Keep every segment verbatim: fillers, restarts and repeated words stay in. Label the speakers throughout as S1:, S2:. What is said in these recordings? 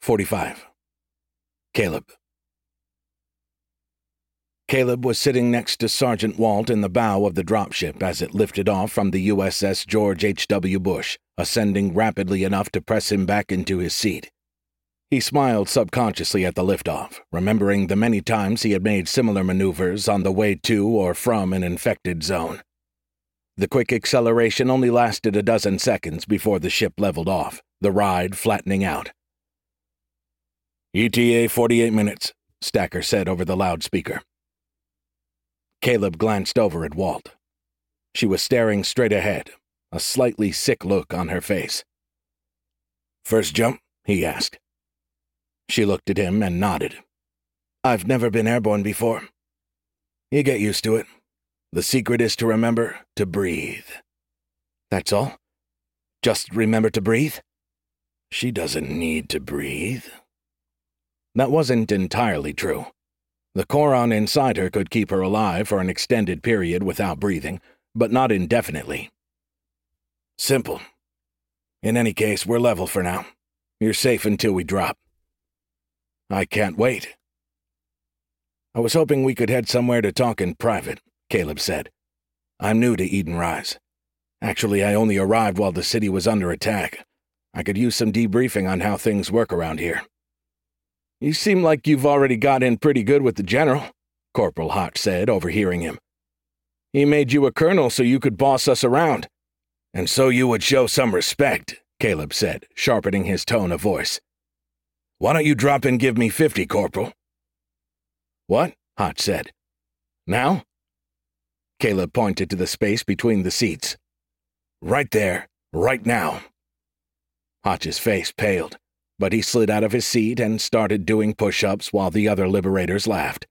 S1: forty-five. Caleb. Caleb was sitting next to Sergeant Walt in the bow of the dropship as it lifted off from the U S S George H W Bush, ascending rapidly enough to press him back into his seat. He smiled subconsciously at the liftoff, remembering the many times he had made similar maneuvers on the way to or from an infected zone. The quick acceleration only lasted a dozen seconds before the ship leveled off, the ride flattening out. E T A forty-eight minutes, Stacker said over the loudspeaker. Caleb glanced over at Walt. She was staring straight ahead, a slightly sick look on her face. First jump? He asked. She looked at him and nodded. I've never been airborne before. You get used to it. The secret is to remember to breathe. That's all? Just remember to breathe? She doesn't need to breathe. That wasn't entirely true. The Choron inside her could keep her alive for an extended period without breathing, but not indefinitely. Simple. In any case, we're level for now. You're safe until we drop. I can't wait. I was hoping we could head somewhere to talk in private, Caleb said. I'm new to Eden Rise. Actually, I only arrived while the city was under attack. I could use some debriefing on how things work around here. You seem like you've already got in pretty good with the general, Corporal Hotch said, overhearing him. He made you a colonel so you could boss us around. And so you would show some respect, Caleb said, sharpening his tone of voice. Why don't you drop and give me fifty, Corporal? What? Hotch said. Now? Caleb pointed to the space between the seats. Right there, right now. Hotch's face paled, but he slid out of his seat and started doing push-ups while the other liberators laughed.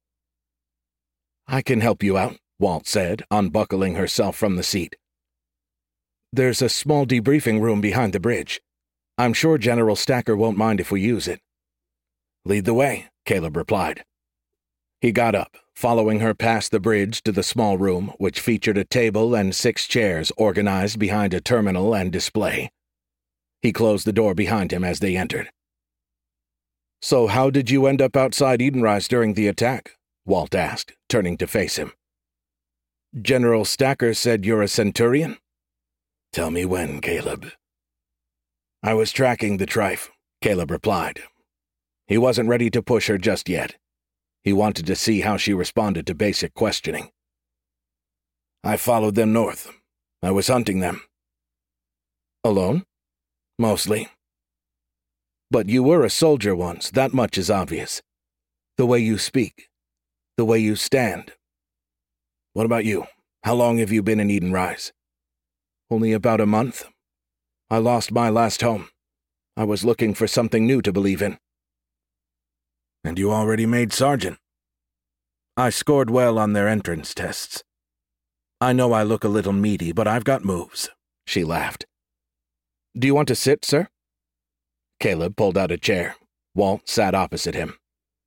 S1: I can help you out, Walt said, unbuckling herself from the seat. There's a small debriefing room behind the bridge. I'm sure General Stacker won't mind if we use it. Lead the way, Caleb replied. He got up, following her past the bridge to the small room, which featured a table and six chairs organized behind a terminal and display. He closed the door behind him as they entered. So how did you end up outside Edenrise during the attack? Walt asked, turning to face him. General Stacker said you're a Centurion? Tell me when, Caleb. I was tracking the Trife, Caleb replied. He wasn't ready to push her just yet. He wanted to see how she responded to basic questioning. I followed them north. I was hunting them. Alone? Mostly. But you were a soldier once, that much is obvious. The way you speak. The way you stand. What about you? How long have you been in Edenrise? Only about a month. I lost my last home. I was looking for something new to believe in. And you already made sergeant? I scored well on their entrance tests. I know I look a little meaty, but I've got moves, she laughed. Do you want to sit, sir? Caleb pulled out a chair. Walt sat opposite him.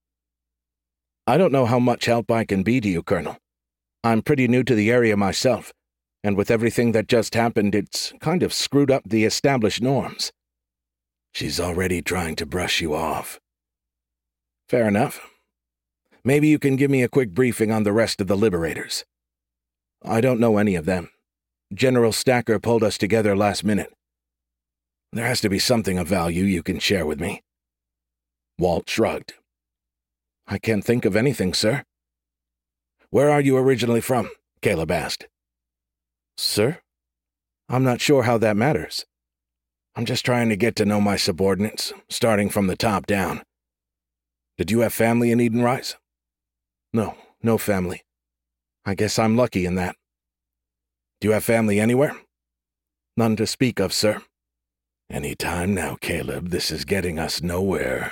S1: I don't know how much help I can be to you, Colonel. I'm pretty new to the area myself, and with everything that just happened, it's kind of screwed up the established norms. She's already trying to brush you off. Fair enough. Maybe you can give me a quick briefing on the rest of the Liberators. I don't know any of them. General Stacker pulled us together last minute. There has to be something of value you can share with me. Walt shrugged. I can't think of anything, sir. Where are you originally from? Caleb asked. Sir? I'm not sure how that matters. I'm just trying to get to know my subordinates, starting from the top down. Did you have family in Edenrise? No, no family. I guess I'm lucky in that. Do you have family anywhere? None to speak of, sir. Any time now, Caleb, this is getting us nowhere.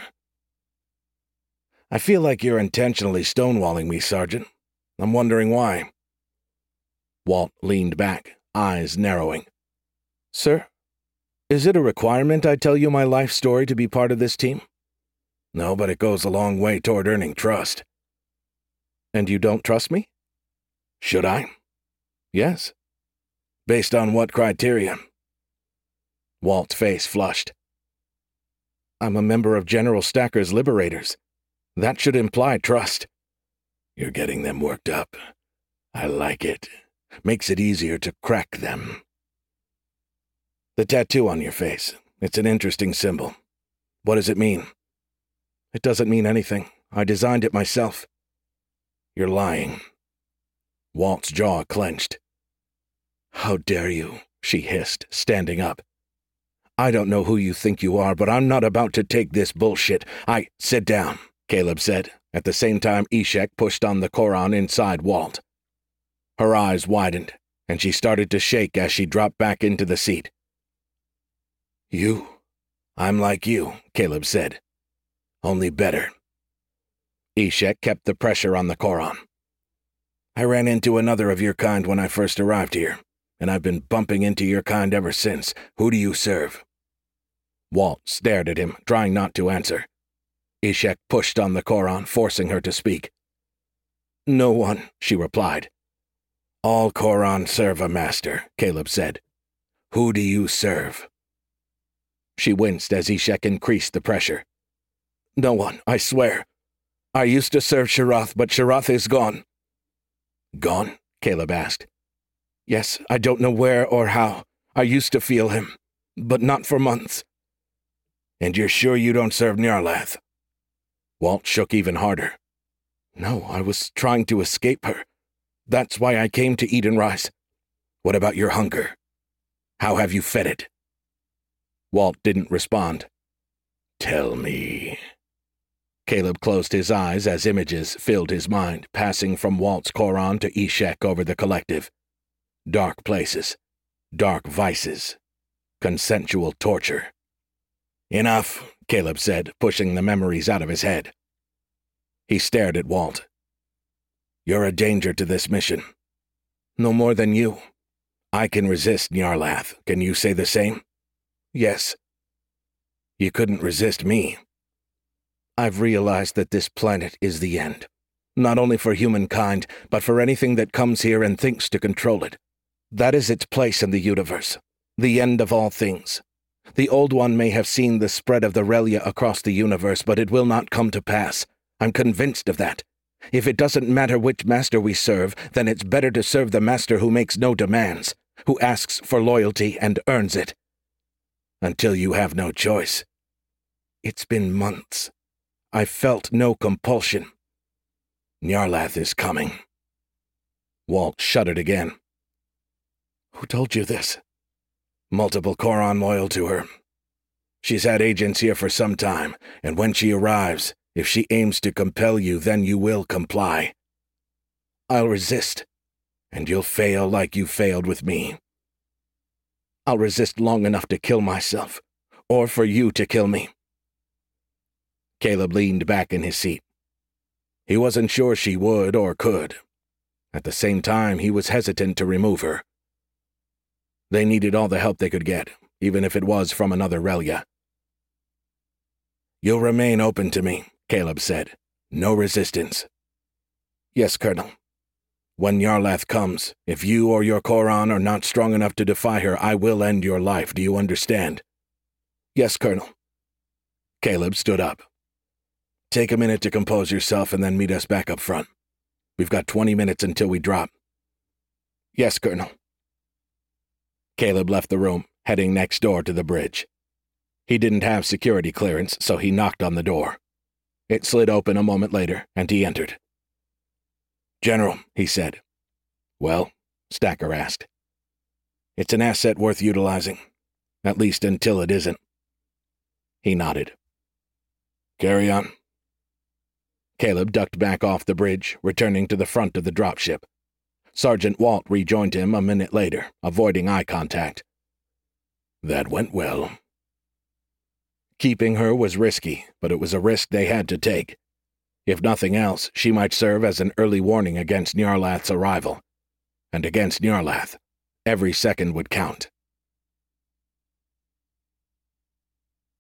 S1: I feel like you're intentionally stonewalling me, Sergeant. I'm wondering why. Walt leaned back, eyes narrowing. Sir, is it a requirement I tell you my life story to be part of this team? No, but it goes a long way toward earning trust. And you don't trust me? Should I? Yes. Based on what criteria? Walt's face flushed. I'm a member of General Stacker's Liberators. That should imply trust.
S2: You're getting them worked up. I like it. Makes it easier to crack them.
S1: The tattoo on your face. It's an interesting symbol. What does it mean? It doesn't mean anything. I designed it myself.
S2: You're lying.
S1: Walt's jaw clenched. How dare you, she hissed, standing up. I don't know who you think you are, but I'm not about to take this bullshit. I— Sit down, Caleb said. At the same time, Ishek pushed on the Koran inside Walt. Her eyes widened, and she started to shake as she dropped back into the seat. You? I'm like you, Caleb said. Only better. Ishek kept the pressure on the Koran. I ran into another of your kind when I first arrived here, and I've been bumping into your kind ever since. Who do you serve? Walt stared at him, trying not to answer. Ishek pushed on the Koran, forcing her to speak. No one, she replied. All Koran serve a master, Caleb said. Who do you serve? She winced as Ishek increased the pressure. No one, I swear. I used to serve Sharath, but Sharath is gone. Gone? Caleb asked. Yes, I don't know where or how. I used to feel him, but not for months. And you're sure you don't serve Nyarlath? Walt shook even harder. No, I was trying to escape her. That's why I came to Edenrise. What about your hunger? How have you fed it? Walt didn't respond. Tell me. Caleb closed his eyes as images filled his mind, passing from Walt's Koran to Ishek over the collective. Dark places. Dark vices. Consensual torture. Enough, Caleb said, pushing the memories out of his head. He stared at Walt. You're a danger to this mission. No more than you. I can resist Nyarlath. Can you say the same? Yes. You couldn't resist me. I've realized that this planet is the end. Not only for humankind, but for anything that comes here and thinks to control it. That is its place in the universe. The end of all things. The Old One may have seen the spread of the Relia across the universe, but it will not come to pass. I'm convinced of that. If it doesn't matter which master we serve, then it's better to serve the master who makes no demands, who asks for loyalty and earns it. Until you have no choice. It's been months. I felt no compulsion. Nyarlath is coming. Walt shuddered again. Who told you this? Multiple Koran loyal to her. She's had agents here for some time, and when she arrives, if she aims to compel you, then you will comply. I'll resist, and you'll fail like you failed with me. I'll resist long enough to kill myself, or for you to kill me. Caleb leaned back in his seat. He wasn't sure she would or could. At the same time, he was hesitant to remove her. They needed all the help they could get, even if it was from another Relia. You'll remain open to me, Caleb said. No resistance. Yes, Colonel. When Nyarlath comes, if you or your Koran are not strong enough to defy her, I will end your life. Do you understand? Yes, Colonel. Caleb stood up. Take a minute to compose yourself and then meet us back up front. We've got twenty minutes until we drop. Yes, Colonel. Caleb left the room, heading next door to the bridge. He didn't have security clearance, so he knocked on the door. It slid open a moment later, and he entered. General, he said. Well, Stacker asked. It's an asset worth utilizing, at least until it isn't. He nodded. Carry on. Caleb ducked back off the bridge, returning to the front of the dropship. Sergeant Walt rejoined him a minute later, avoiding eye contact. That went well. Keeping her was risky, but it was a risk they had to take. If nothing else, she might serve as an early warning against Nyarlath's arrival. And against Nyarlath, every second would count.